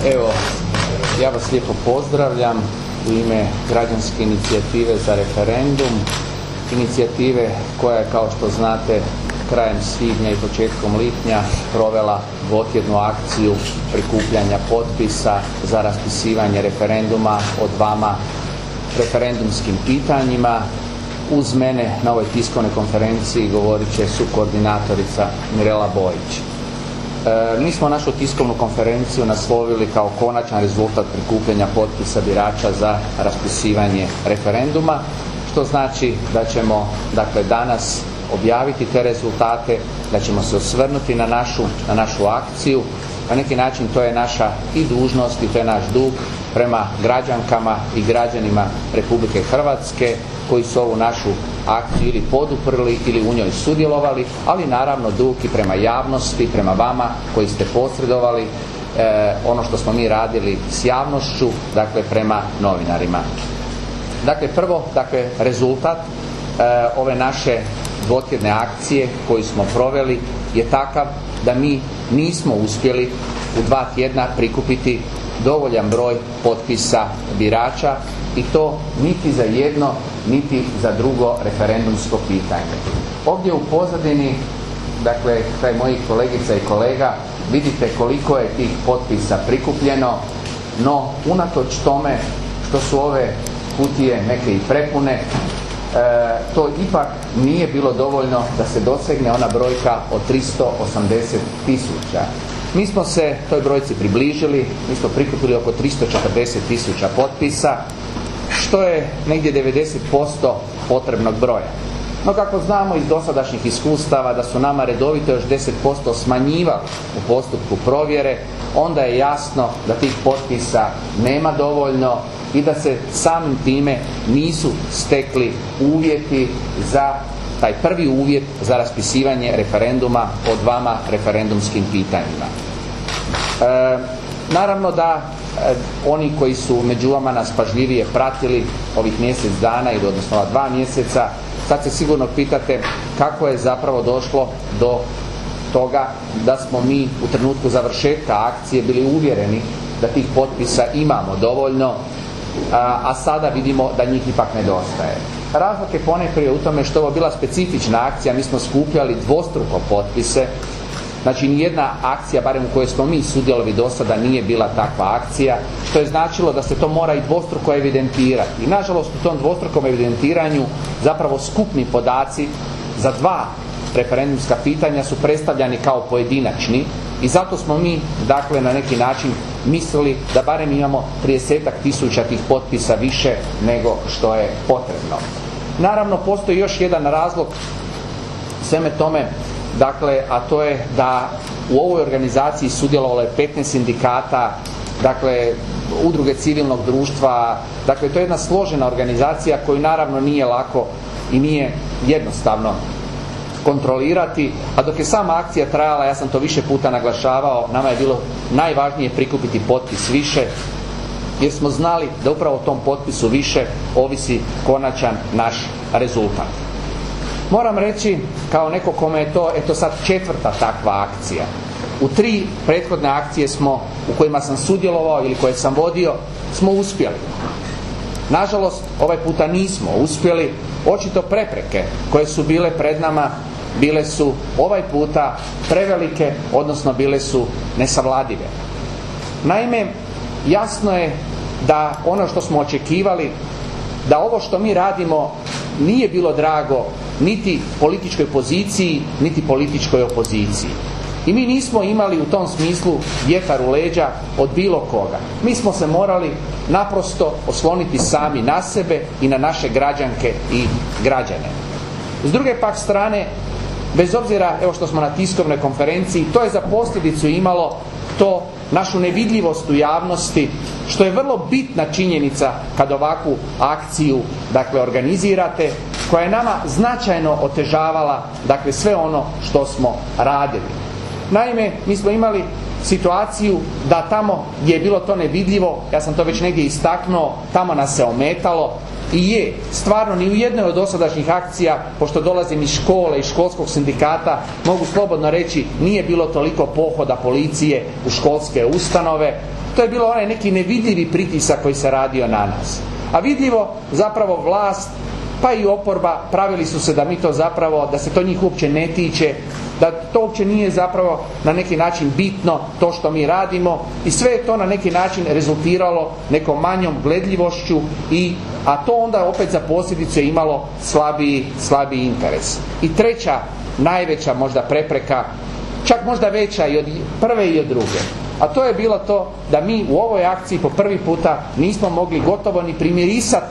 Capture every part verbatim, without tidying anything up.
Evo, ja vas lijepo pozdravljam u ime građanske inicijative za referendum, inicijative koja je, kao što znate, krajem svibnja i početkom lipnja provela dvotjednu akciju prikupljanja potpisa za raspisivanje referenduma o dvama referendumskim pitanjima. Uz mene na ovoj tiskovnoj konferenciji govorit će sukoordinatorica Mirela Bojić. E, mi smo našu tiskovnu konferenciju naslovili kao konačan rezultat prikupljanja potpisa birača za raspisivanje referenduma, što znači da ćemo dakle danas objaviti te rezultate, da ćemo se osvrnuti na našu, na našu akciju. Na neki način to je naša i dužnost i to je naš dug prema građankama i građanima Republike Hrvatske koji su ovu našu akciju ili poduprli ili u njoj sudjelovali, ali naravno dug i prema javnosti, prema vama koji ste posredovali e, ono što smo mi radili s javnošću, dakle prema novinarima. Dakle, prvo, dakle, rezultat e, ove naše dvotjedne akcije koju smo proveli je takav da mi nismo uspjeli u dva tjedna prikupiti dovoljan broj potpisa birača i to niti za jedno, niti za drugo referendumsko pitanje. Ovdje u pozadini, dakle, kraj mojih kolegica i kolega, vidite koliko je tih potpisa prikupljeno, no unatoč tome što su ove kutije neke i prepune, E, to ipak nije bilo dovoljno da se dosegne ona brojka od tristo osamdeset tisuća. Mi smo se toj brojci približili, mi smo prikupili oko tristo četrdeset tisuća potpisa, što je negdje devedeset posto potrebnog broja. No kako znamo iz dosadašnjih iskustava da su nama redovito još deset posto smanjivali u postupku provjere, onda je jasno da tih potpisa nema dovoljno i da se samim time nisu stekli uvjeti za taj prvi uvjet za raspisivanje referenduma o dvama referendumskim pitanjima. E, naravno da e, oni koji su među vama nas pažljivije pratili ovih mjesec dana ili odnosno ova dva mjeseca, sad se sigurno pitate kako je zapravo došlo do toga da smo mi u trenutku završetka akcije bili uvjereni da tih potpisa imamo dovoljno, a, a sada vidimo da njih ipak nedostaje. Razlog je ponajprije u tome što je ovo bila specifična akcija, mi smo skupljali dvostruko potpise, znači nijedna akcija, barem u kojoj smo mi sudjelovali do sada, nije bila takva akcija, što je značilo da se to mora i dvostruko evidentirati. I nažalost u tom dvostrukom evidentiranju zapravo skupni podaci za dva referendumska pitanja su predstavljani kao pojedinačni i zato smo mi dakle na neki način mislili da barem imamo tridesetak tisuća tih potpisa više nego što je potrebno. Naravno postoji još jedan razlog sveme tome, dakle, a to je da u ovoj organizaciji sudjelovalo je petnaest sindikata, dakle udruge civilnog društva, dakle to je jedna složena organizacija koju naravno nije lako i nije jednostavno kontrolirati, a dok je sama akcija trajala, ja sam to više puta naglašavao, nama je bilo najvažnije prikupiti potpis više, jer smo znali da upravo o tom potpisu više ovisi konačan naš rezultat. Moram reći, kao neko kome je to, eto sad četvrta takva akcija, u tri prethodne akcije smo, u kojima sam sudjelovao ili koje sam vodio, smo uspjeli. Nažalost, ovaj puta nismo uspjeli, očito prepreke koje su bile pred nama bile su ovaj puta prevelike, odnosno bile su nesavladive. Naime, jasno je da ono što smo očekivali, da ovo što mi radimo nije bilo drago niti političkoj poziciji, niti političkoj opoziciji. I mi nismo imali u tom smislu vjetar u leđa od bilo koga. Mi smo se morali naprosto osloniti sami na sebe i na naše građanke i građane. S druge pak strane, bez obzira evo što smo na tiskovnoj konferenciji, to je za posljedicu imalo to našu nevidljivost u javnosti, što je vrlo bitna činjenica kad ovakvu akciju dakle organizirate, koja je nama značajno otežavala dakle sve ono što smo radili. Naime, mi smo imali situaciju da tamo gdje je bilo to nevidljivo, ja sam to već negdje istaknuo, tamo nas se ometalo i je, stvarno ni u jednoj od dosadašnjih akcija, pošto dolazim iz škole i školskog sindikata, mogu slobodno reći nije bilo toliko pohoda policije u školske ustanove, To je bilo onaj neki nevidljivi pritisak koji se radio na nas. A vidljivo zapravo vlast, pa i oporba, pravili su se da mi to zapravo, da se to njih uopće ne tiče, da to uopće nije zapravo na neki način bitno to što mi radimo, i sve je to na neki način rezultiralo nekom manjom gledljivošću, i, a to onda opet za posljedicu je imalo slabiji, slabiji interes. I treća, najveća možda prepreka, čak možda veća i od prve i od druge, a to je bilo to da mi u ovoj akciji po prvi puta nismo mogli gotovo ni primirisati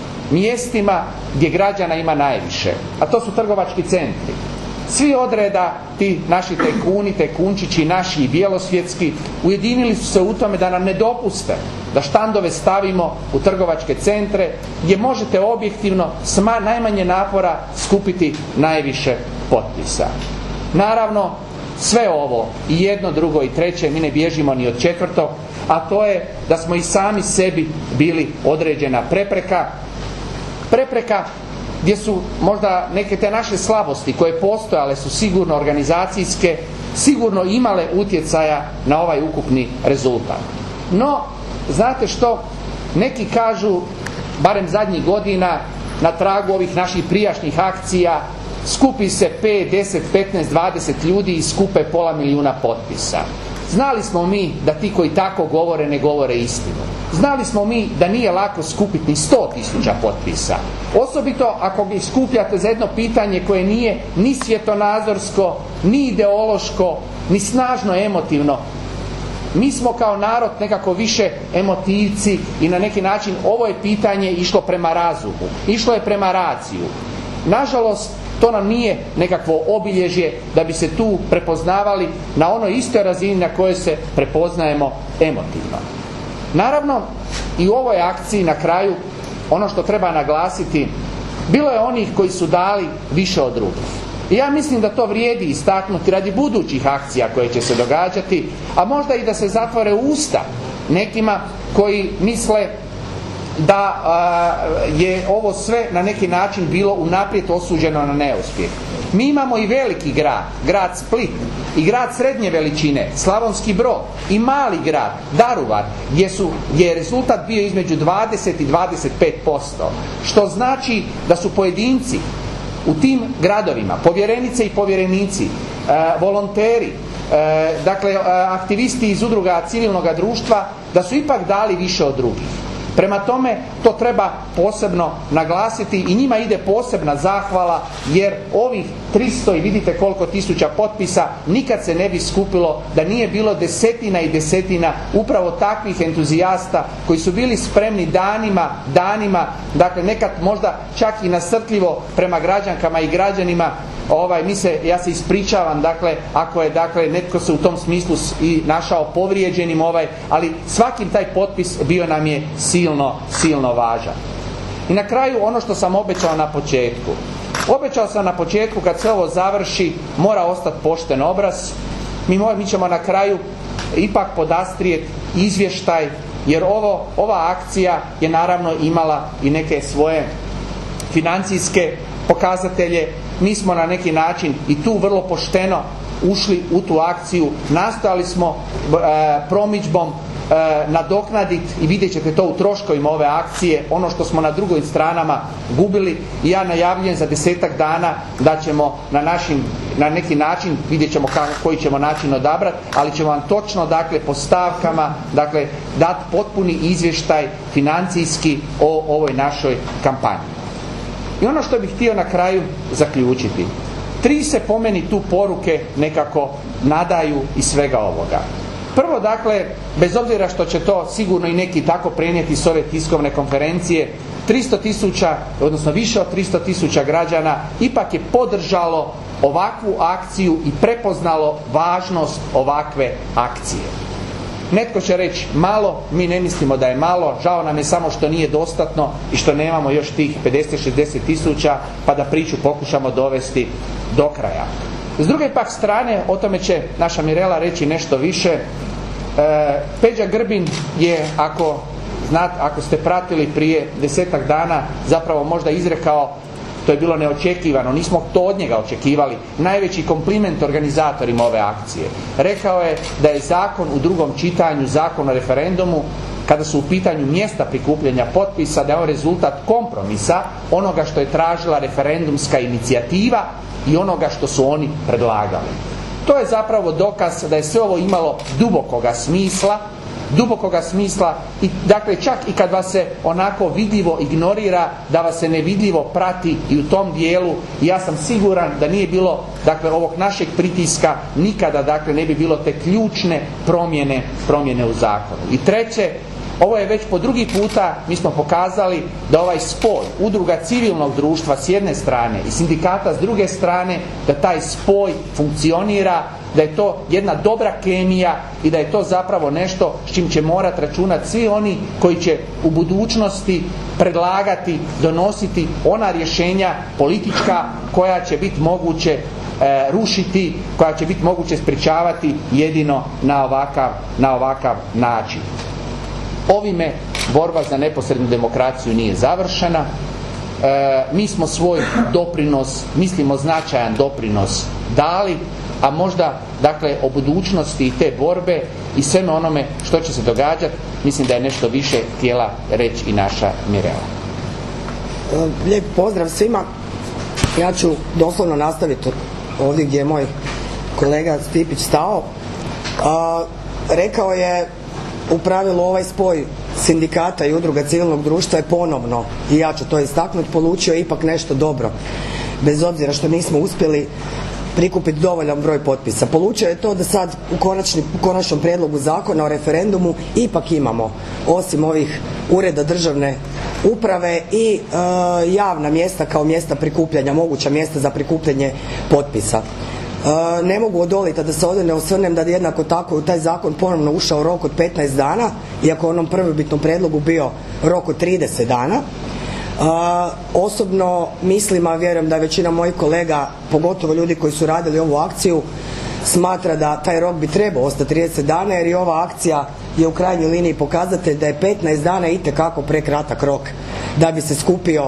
mjestima gdje građana ima najviše, a to su trgovački centri. Svi odreda, ti naši tajkuni, tajkunčići, naši i bjelosvjetski, ujedinili su se u tome da nam ne dopuste da štandove stavimo u trgovačke centre gdje možete objektivno s najmanje napora skupiti najviše potpisa. Naravno, sve ovo, i jedno, drugo i treće, mi ne bježimo ni od četvrtog, a to je da smo i sami sebi bili određena prepreka, prepreka gdje su možda neke te naše slabosti koje postojale su sigurno organizacijske, sigurno imale utjecaja na ovaj ukupni rezultat. No, znate što, neki kažu, barem zadnjih godina, na tragu ovih naših prijašnjih akcija, skupi se pet, deset, petnaest, dvadeset ljudi i skupe pola milijuna potpisa. Znali smo mi da ti koji tako govore ne govore istinu. Znali smo mi da nije lako skupiti ni sto tisuća potpisa. Osobito ako ih skupljate za jedno pitanje koje nije ni svjetonazorsko, ni ideološko, ni snažno emotivno. Mi smo kao narod nekako više emotivci i na neki način ovo je pitanje išlo prema razumu, išlo je prema raciju. Nažalost, to nam nije nekakvo obilježje da bi se tu prepoznavali na onoj istoj razini na kojoj se prepoznajemo emotivno. Naravno, i u ovoj akciji na kraju, ono što treba naglasiti, bilo je onih koji su dali više od drugih. I ja mislim da to vrijedi istaknuti radi budućih akcija koje će se događati, a možda i da se zatvore usta nekima koji misle da a, je ovo sve na neki način bilo unaprijed osuđeno na neuspjeh. Mi imamo i veliki grad, grad Split, i grad srednje veličine, Slavonski Brod, i mali grad, Daruvar, gdje, su, gdje je rezultat bio između dvadeset i dvadeset pet posto, što znači da su pojedinci u tim gradovima, povjerenice i povjerenici, e, volonteri, e, dakle e, aktivisti iz udruga civilnog društva, da su ipak dali više od drugih. Prema tome, to treba posebno naglasiti i njima ide posebna zahvala, jer ovih tristo i vidite koliko tisuća potpisa nikad se ne bi skupilo da nije bilo desetina i desetina upravo takvih entuzijasta koji su bili spremni danima, danima, dakle nekad možda čak i nasrtljivo prema građankama i građanima. Ovaj, mi se, ja se ispričavam, dakle, ako je, dakle, netko se u tom smislu i našao povrijeđenim, ovaj, ali svakim taj potpis bio nam je silno, silno važan. I na kraju, ono što sam obećao na početku. Obećao sam na početku, kad se ovo završi, mora ostati pošten obraz. Mi, mi ćemo na kraju ipak podastrijeti izvještaj, jer ovo, ova akcija je naravno imala i neke svoje financijske pokazatelje. Mi smo na neki način i tu vrlo pošteno ušli u tu akciju, nastojali smo e, promidžbom e, nadoknaditi, i vidjet ćete to u troškovima ove akcije, ono što smo na drugoj stranama gubili. I ja najavljujem za desetak dana da ćemo na, našim, na neki način, vidjet ćemo kako, koji ćemo način odabrati, ali ćemo vam točno, dakle, po stavkama, dakle, dati potpuni izvještaj financijski o ovoj našoj kampanji. I ono što bih htio na kraju zaključiti. Tri se po meni tu poruke nekako nadaju iz svega ovoga. Prvo, dakle, bez obzira što će to sigurno i neki tako prenijeti s ove tiskovne konferencije, tristo tisuća, odnosno više od tristo tisuća građana ipak je podržalo ovakvu akciju i prepoznalo važnost ovakve akcije. Netko će reći malo, mi ne mislimo da je malo, žao nam je samo što nije dostatno i što nemamo još tih pedeset šezdeset tisuća, pa da priču pokušamo dovesti do kraja. S druge pak strane, o tome će naša Mirela reći nešto više. E, Peđa Grbin je, ako, znate, ako ste pratili prije desetak dana, zapravo možda izrekao to je bilo neočekivano, nismo to od njega očekivali, najveći kompliment organizatorima ove akcije. Rekao je da je zakon u drugom čitanju, zakon o referendumu, kada su u pitanju mjesta prikupljanja potpisa, da je on rezultat kompromisa onoga što je tražila referendumska inicijativa i onoga što su oni predlagali. To je zapravo dokaz da je sve ovo imalo dubokoga smisla, dubokoga smisla i dakle čak i kad vas se onako vidljivo ignorira, da vas se nevidljivo prati i u tom dijelu, ja sam siguran da nije bilo dakle ovog našeg pritiska, nikada dakle ne bi bilo te ključne promjene promjene u zakonu. I treće, ovo je već po drugi puta, mi smo pokazali da ovaj spoj udruga civilnog društva s jedne strane i sindikata s druge strane, da taj spoj funkcionira, da je to jedna dobra kemija i da je to zapravo nešto s čim će morati računati svi oni koji će u budućnosti predlagati, donositi ona rješenja politička koja će biti moguće e, rušiti, koja će biti moguće sprječavati jedino na ovakav, na ovakav način. Ovime borba za neposrednu demokraciju nije završena. E, mi smo svoj doprinos, mislimo značajan doprinos dali, a možda dakle o budućnosti i te borbe i sveme onome što će se događati, mislim da je nešto više htjela reći i naša Mirela. Lijep pozdrav svima. Ja ću doslovno nastaviti ovdje gdje je moj kolega Stipić stao. A, rekao je u pravilu ovaj spoj sindikata i udruga civilnog društva je ponovno, i ja ću to istaknuti, polučio ipak nešto dobro. Bez obzira što nismo uspjeli prikupiti dovoljan broj potpisa. Polučio je to da sad u, konačni, u konačnom prijedlogu zakona o referendumu ipak imamo, osim ovih ureda državne uprave i e, javna mjesta kao mjesta prikupljanja, moguća mjesta za prikupljanje potpisa. E, ne mogu odoliti da se ovdje ne osvrnem da jednako tako u taj zakon ponovno ušao rok od petnaest dana, iako u onom prvobitnom prijedlogu bio rok od trideset dana. Uh, osobno mislim, a vjerujem da većina mojih kolega, pogotovo ljudi koji su radili ovu akciju, smatra da taj rok bi trebao ostati trideset dana, jer i ova akcija je u krajnjoj liniji pokazatelj da je petnaest dana itekako prekratak rok da bi se skupio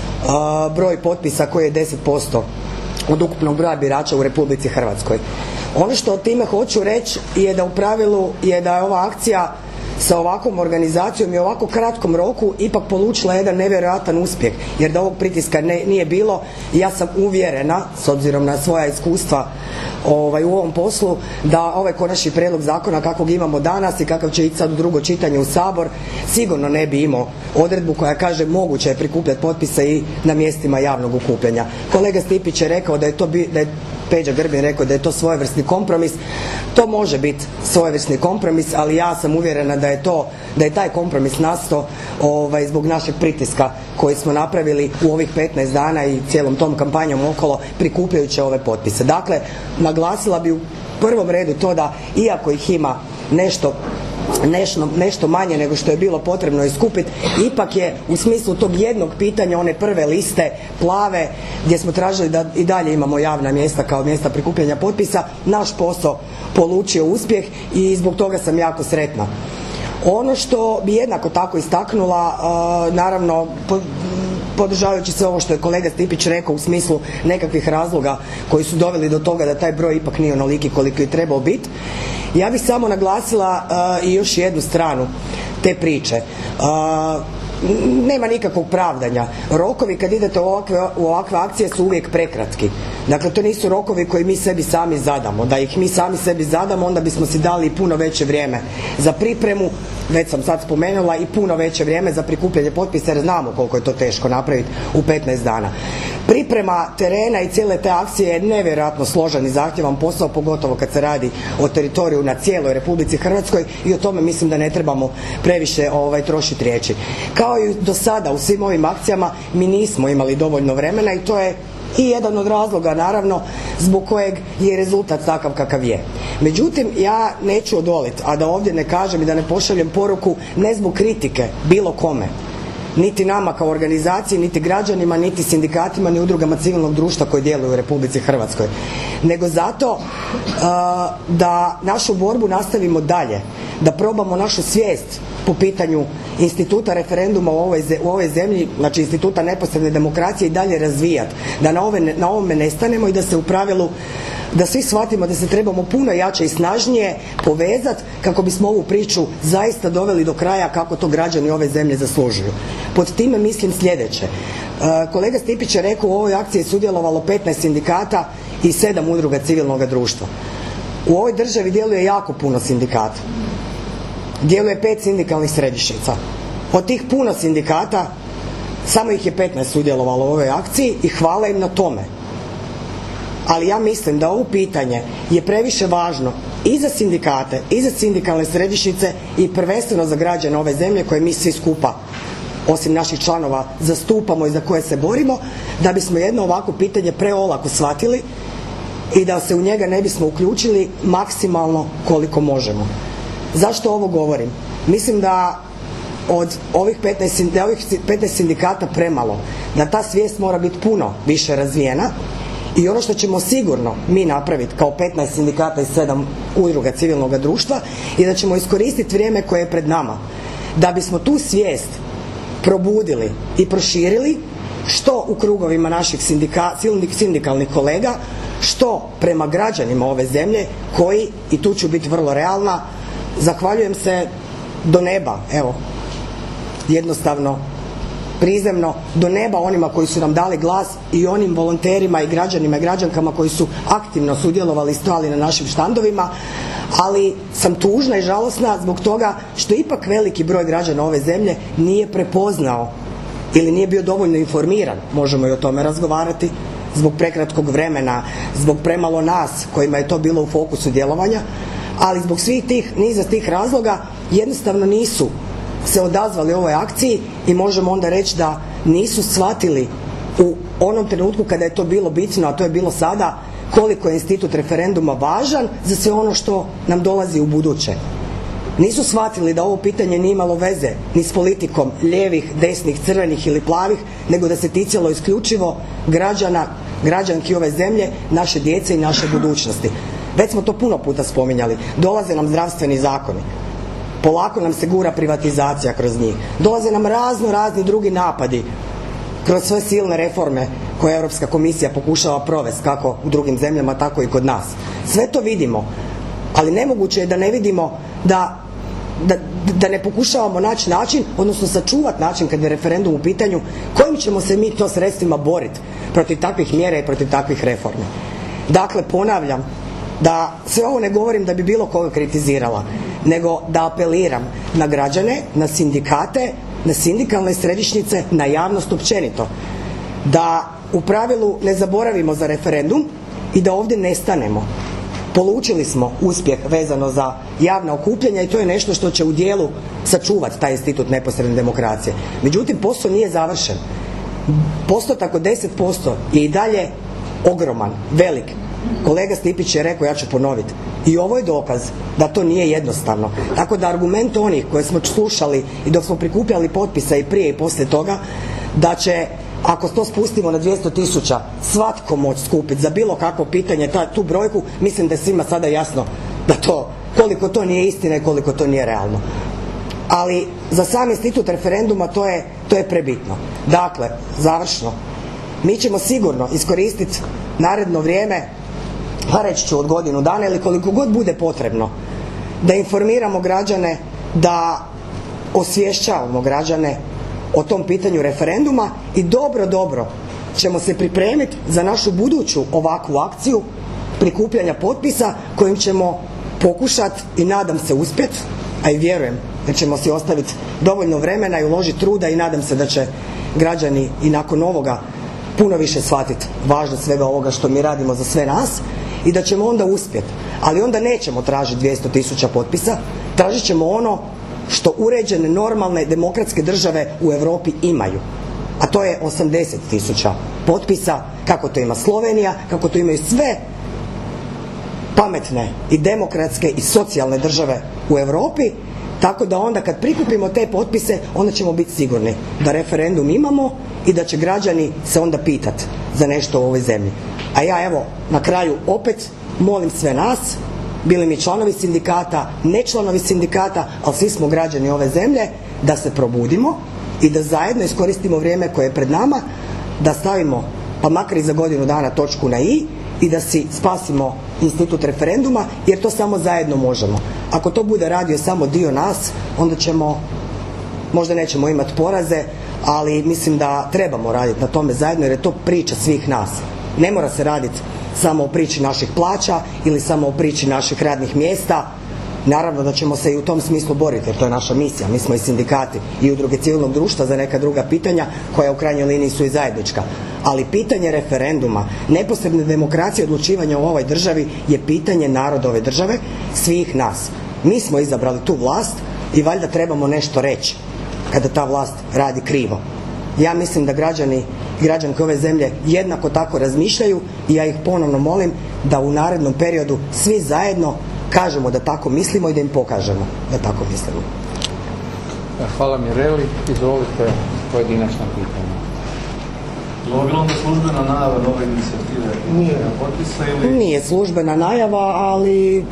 uh, broj potpisa koji je deset posto od ukupnog broja birača u Republici Hrvatskoj. Ono što time hoću reći je da u pravilu je da je ova akcija sa ovakvom organizacijom i ovako kratkom roku ipak polučila jedan nevjerojatan uspjeh, jer da ovog pritiska ne, nije bilo, ja sam uvjerena, s obzirom na svoja iskustva ovaj, u ovom poslu, da ovaj konačni prijedlog zakona kakvog imamo danas i kakav će ići sad u drugo čitanje u Sabor, sigurno ne bi imao odredbu koja kaže moguće je prikupljati potpise i na mjestima javnog okupljanja. Kolega Stipić je rekao da je to bi, da je Peđa Grbin rekao da je to svojevrsni kompromis. To može biti svojevrsni kompromis, ali ja sam uvjerena da je to, da je taj kompromis nastao ovaj, zbog našeg pritiska koji smo napravili u ovih petnaest dana i cijelom tom kampanjom okolo prikupljajući ove potpise. Dakle, naglasila bi u prvom redu to da iako ih ima nešto Nešto, nešto manje nego što je bilo potrebno iskupiti, ipak je u smislu tog jednog pitanja, one prve liste plave gdje smo tražili da i dalje imamo javna mjesta kao mjesta prikupljanja potpisa, naš posao polučio uspjeh i zbog toga sam jako sretna. Ono što bi jednako tako istaknula, uh, naravno po, podržavajući se ovo što je kolega Stipić rekao u smislu nekakvih razloga koji su doveli do toga da taj broj ipak nije onoliki koliko je trebao biti, ja bih samo naglasila uh, i još jednu stranu te priče. Uh, nema nikakvog pravdanja. Rokovi kad idete u ovakve, u ovakve akcije su uvijek prekratki. Dakle, to nisu rokovi koji mi sebi sami zadamo. Da ih mi sami sebi zadamo, onda bismo si dali puno veće vrijeme za pripremu, već sam sad spomenula, i puno veće vrijeme za prikupljanje potpisa, jer znamo koliko je to teško napraviti u petnaest dana. Priprema terena i cijele te akcije je nevjerojatno složen i zahtjevan posao, pogotovo kad se radi o teritoriju na cijeloj Republici Hrvatskoj, i o tome mislim da ne trebamo previše ovaj, trošiti riječi. Kao i do sada u svim ovim akcijama mi nismo imali dovoljno vremena i to je i jedan od razloga naravno zbog kojeg je rezultat takav kakav je. Međutim, ja neću odoliti, a da ovdje ne kažem i da ne pošaljem poruku ne zbog kritike bilo kome, niti nama kao organizaciji, niti građanima, niti sindikatima, ni udrugama civilnog društva koji djeluju u Republici Hrvatskoj, nego zato uh, da našu borbu nastavimo dalje, da probamo našu svijest po pitanju instituta referenduma u ovoj, u ovoj zemlji, znači instituta neposredne demokracije i dalje razvijati, da na, ove, na ovome ne stanemo i da se u pravilu, da svi shvatimo da se trebamo puno jače i snažnije povezati kako bismo ovu priču zaista doveli do kraja kako to građani ove zemlje zaslužuju. Pod time mislim sljedeće. Kolega Stipić je rekao, u ovoj akciji je sudjelovalo petnaest sindikata i sedam udruga civilnog društva. U ovoj državi djeluje jako puno sindikata. Djeluje pet sindikalnih središnjica. Od tih puno sindikata samo ih je petnaest sudjelovalo u ovoj akciji i hvala im na tome. Ali ja mislim da ovo pitanje je previše važno i za sindikate, i za sindikalne središnjice i prvenstveno za građane ove zemlje koje mi svi skupa, osim naših članova, zastupamo i za koje se borimo, da bismo jedno ovako pitanje preolako shvatili i da se u njega ne bismo uključili maksimalno koliko možemo. Zašto ovo govorim? Mislim da od ovih petnaest, da ovih petnaest sindikata premalo, da ta svijest mora biti puno više razvijena i ono što ćemo sigurno mi napraviti kao petnaest sindikata i sedam udruga civilnog društva i da ćemo iskoristiti vrijeme koje je pred nama da bismo tu svijest probudili i proširili što u krugovima naših sindika, sindikalnih kolega, što prema građanima ove zemlje koji, i tu ću biti vrlo realna, zahvaljujem se do neba, evo, jednostavno, prizemno, do neba onima koji su nam dali glas i onim volonterima i građanima i građankama koji su aktivno sudjelovali i stojali na našim štandovima, ali sam tužna i žalosna zbog toga što ipak veliki broj građana ove zemlje nije prepoznao ili nije bio dovoljno informiran, možemo i o tome razgovarati, zbog prekratkog vremena, zbog premalo nas kojima je to bilo u fokusu djelovanja, ali zbog svih tih, niza tih razloga jednostavno nisu se odazvali ovoj akciji i možemo onda reći da nisu shvatili u onom trenutku kada je to bilo bitno, a to je bilo sada, koliko je institut referenduma važan za sve ono što nam dolazi u buduće. Nisu shvatili da ovo pitanje nije imalo veze ni s politikom lijevih, desnih, crvenih ili plavih, nego da se ticalo isključivo građana, građanki ove zemlje, naše djece i naše budućnosti. Već smo to puno puta spominjali. Dolaze nam zdravstveni zakoni. Polako nam se gura privatizacija kroz njih. Dolaze nam razno razni drugi napadi kroz sve silne reforme koje Europska komisija pokušava provesti kako u drugim zemljama, tako i kod nas. Sve to vidimo, ali nemoguće je da ne vidimo da, da, da ne pokušavamo naći način, odnosno sačuvati način kad je referendum u pitanju, kojim ćemo se mi to sredstvima boriti protiv takvih mjera i protiv takvih reformi. Dakle, ponavljam, da sve ovo ne govorim da bi bilo koga kritizirala, nego da apeliram na građane, na sindikate, na sindikalne središnjice, na javnost općenito, da u pravilu ne zaboravimo za referendum i da ovdje ne stanemo. Polučili smo uspjeh vezano za javna okupljanja i to je nešto što će u dijelu sačuvati taj institut neposredne demokracije. Međutim, posao nije završen. Postotak od deset posto je i dalje ogroman, velik. Kolega Stipić je rekao, ja ću ponoviti, i ovo je dokaz da to nije jednostavno. Tako da argument onih koje smo slušali i dok smo prikupljali potpisa i prije i poslije toga, da će, ako to spustimo na dvjesto tisuća, svatko moći skupiti za bilo kakvo pitanje ta, tu brojku, mislim da je svima sada jasno da to, koliko to nije istina i koliko to nije realno. Ali za sam institut referenduma to je, to je prebitno. Dakle, završno, mi ćemo sigurno iskoristiti naredno vrijeme, pa reći ću od godinu dana ili koliko god bude potrebno, da informiramo građane, da osvješćavamo građane o tom pitanju referenduma i dobro, dobro ćemo se pripremiti za našu buduću ovakvu akciju prikupljanja potpisa kojim ćemo pokušati i nadam se uspjeti, a i vjerujem da ćemo si ostaviti dovoljno vremena i uložiti truda i nadam se da će građani i nakon ovoga puno više shvatiti važnost svega ovoga što mi radimo za sve nas i da ćemo onda uspjeti. Ali onda nećemo tražiti dvjesto tisuća potpisa, tražit ćemo ono što uređene, normalne, demokratske države u Europi imaju. A to je osamdeset tisuća potpisa, kako to ima Slovenija, kako to imaju sve pametne i demokratske i socijalne države u Europi, tako da onda kad prikupimo te potpise, onda ćemo biti sigurni da referendum imamo i da će građani se onda pitati za nešto u ovoj zemlji. A ja evo na kraju opet molim sve nas bili mi članovi sindikata, ne članovi sindikata, ali svi smo građani ove zemlje, da se probudimo i da zajedno iskoristimo vrijeme koje je pred nama, da stavimo, pa makar i za godinu dana, točku na i i da si spasimo institut referenduma, jer to samo zajedno možemo. Ako to bude radio samo dio nas, onda ćemo, možda nećemo imati poraze, ali mislim da trebamo raditi na tome zajedno, jer je to priča svih nas. Ne mora se raditi samo o priči naših plaća ili samo o priči naših radnih mjesta. Naravno da ćemo se i u tom smislu boriti, jer to je naša misija. Mi smo i sindikati i udruge civilnog društva za neka druga pitanja koja u krajnjoj liniji su i zajednička. Ali pitanje referenduma, neposredne demokracije, odlučivanja u ovoj državi je pitanje naroda ove države, svih nas. Mi smo izabrali tu vlast i valjda trebamo nešto reći kada ta vlast radi krivo. Ja mislim da građani i građanke ove zemlje jednako tako razmišljaju i ja ih ponovno molim da u narednom periodu svi zajedno kažemo da tako mislimo i da im pokažemo da tako mislimo. Hvala Mireli. Izvolite pojedinačno pitanje. Ovo je bila onda službena najava nove inicijative? Nije potpisa ili? Nije službena najava, ali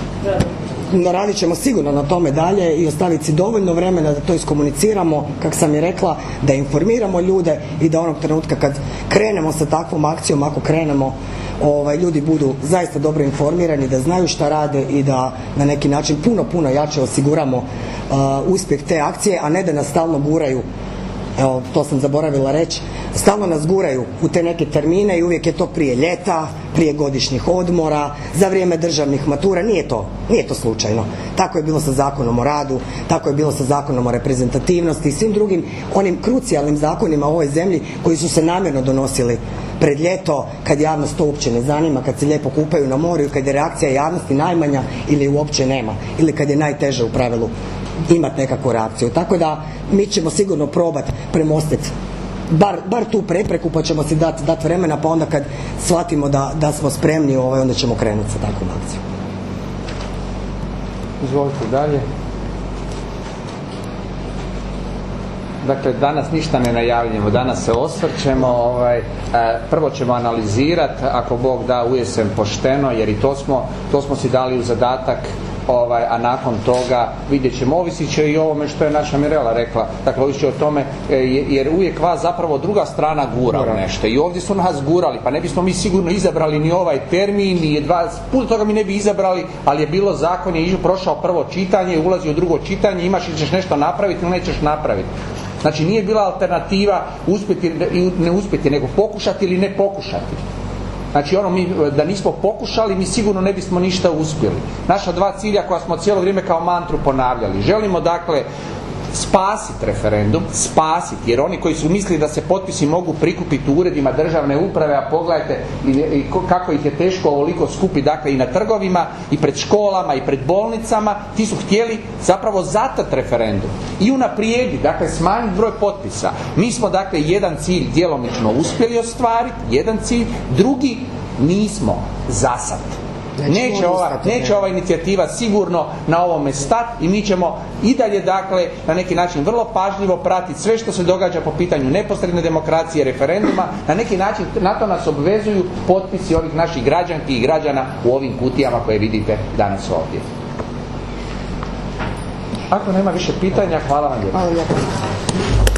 radit ćemo sigurno na tome dalje i ostaviti si dovoljno vremena da to iskomuniciramo, kako sam i rekla, da informiramo ljude i da onog trenutka kad krenemo sa takvom akcijom, ako krenemo, ovaj, ljudi budu zaista dobro informirani, da znaju šta rade i da na neki način puno, puno jače osiguramo uh, uspjeh te akcije, a ne da nas stalno guraju. Evo, to sam zaboravila reći, stalno nas guraju u te neke termine i uvijek je to prije ljeta, prije godišnjih odmora, za vrijeme državnih matura. Nije to, nije to slučajno. Tako je bilo sa Zakonom o radu, tako je bilo sa Zakonom o reprezentativnosti i svim drugim onim krucijalnim zakonima u ovoj zemlji koji su se namjerno donosili pred ljeto, kad javnost to uopće ne zanima, kad se lijepo kupaju na moru i kad je reakcija javnosti najmanja ili uopće nema, ili kad je najteže u pravilu imati nekakvu reakciju. Tako da mi ćemo sigurno probati premostiti bar, bar tu prepreku, pa ćemo si dati dat vremena, pa onda kad shvatimo da, da smo spremni, ovaj, onda ćemo krenuti sa takvom akcijom. Izvolite dalje. Dakle, danas ništa ne najavljamo, danas se osvrćemo, ovaj, e, prvo ćemo analizirati, ako Bog da, ujesen pošteno, jer i to smo, to smo si dali u zadatak, ovaj, a nakon toga vidjet ćemo, ovisit će i o ovome što je naša Mirela rekla, dakle ovisit će o tome, e, jer uvijek vas zapravo druga strana gura u nešto i ovdje su nas gurali, pa ne bismo mi sigurno izabrali ni ovaj termin, ni dva, puno toga mi ne bi izabrali, ali je bilo zakon, je prošao prvo čitanje, ulazi u drugo čitanje, imaš ili ćeš nešto napraviti ili nećeš napraviti. Znači nije bila alternativa uspjeti i ne uspjeti, nego pokušati ili ne pokušati. Znači ono, mi, da nismo pokušali, mi sigurno ne bismo ništa uspjeli. Naša dva cilja koja smo cijelo vrijeme kao mantru ponavljali. Želimo dakle spasiti referendum, spasiti, jer oni koji su mislili da se potpisi mogu prikupiti u uredima državne uprave, a pogledajte i, i kako ih je teško ovoliko skupiti, dakle i na trgovima, i pred školama, i pred bolnicama, ti su htjeli zapravo zatrt referendum i unaprijedi, dakle smanjiti broj potpisa. Mi smo dakle jedan cilj djelomično uspjeli ostvariti, jedan cilj, drugi nismo zasad. Neće ova, neće ova inicijativa sigurno na ovome stati i mi ćemo i dalje dakle na neki način vrlo pažljivo pratiti sve što se događa po pitanju neposredne demokracije, referenduma. Na neki način na to nas obvezuju potpisi ovih naših građanki i građana u ovim kutijama koje vidite danas ovdje. Ako nema više pitanja, hvala vam lijepo.